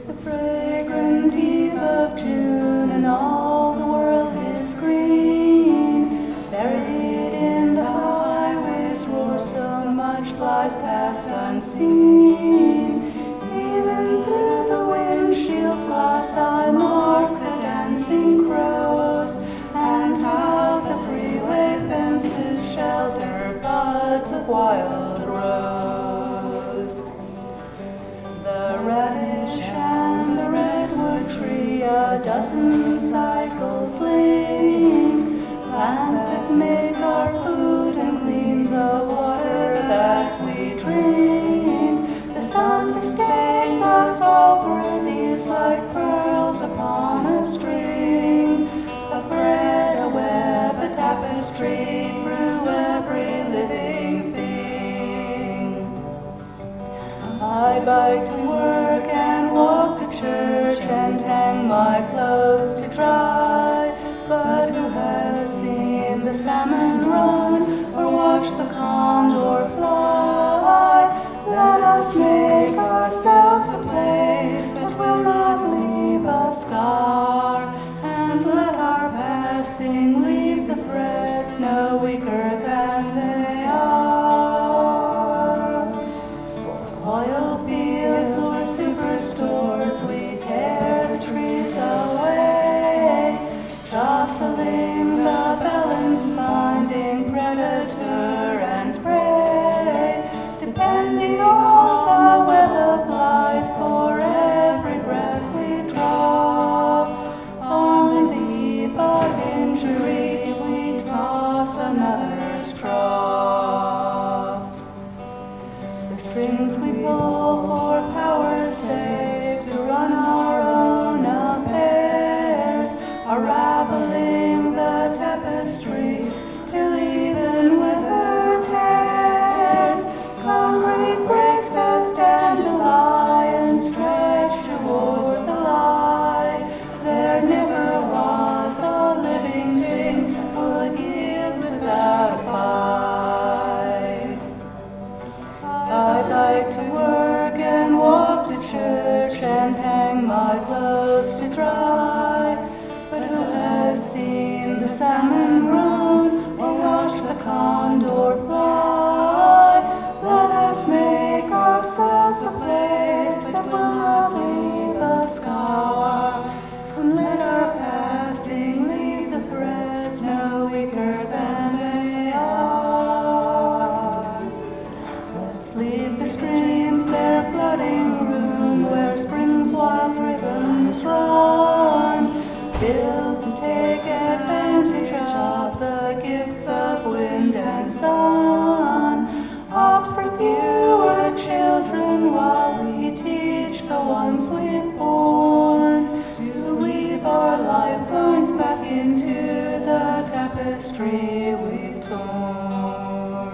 the fragrant eve of June, and all the world is green. Buried in the highway's roar, so much flies past unseen. Even through the windshield glass I mark the dancing crows, and how the freeway fences shelter buds of wild rose. The radish and the redwood tree, a dozen cycles lean, plants that make our food and clean the water that we drink. The sun sustains us all through these like pearls upon a string, a thread, a web, a tapestry through every living thing. I bike to work and walk to church and hang my clothes to dry, but who has seen the salmon run or watched the condor fly? Let us make ourselves a place that will not leave a scar, and let our passing leave the threads no weaker than they are. For oil fields or superstores we tear the trees away, jostling the balance, finding predator and prey, depending on the well of life for every breath we draw. On the eve of injury we toss another straw. The strings we pull for power's sake to run our own affairs are raveling the tapestry till even weather tears. Concrete breaks as dandelions stretch toward the light. There never was a living thing could yield without a fight. I like to work and walk to church and hang my clothes to dry, but who has seen the salmon run or watched the condor fly? Let us make ourselves a place that will not leave a scar, and let our passing leave the threads no weaker than they are. Let's leave the streams their flooding room where spring's wild rhythms run, built to take advantage of the gifts of wind and sun. Opt for fewer children while we teach the ones we've born to weave our lifelines back into the tapestry we've torn.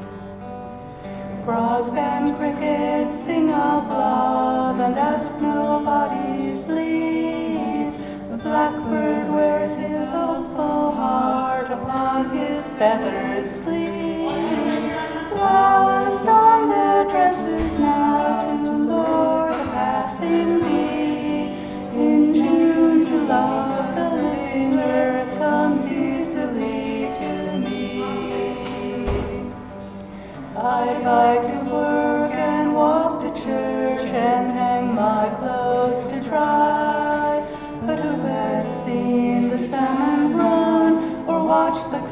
Frogs and crickets sing of love and ask nobody's leave. The blackbird wears his hopeful heart upon his feathered sleeve. Flowers don their dresses now to lure the passing bee. In June to love the living earth comes easily to me. I like to work and walk to church and hang my clothes to dry, but who has seen the salmon run or watched the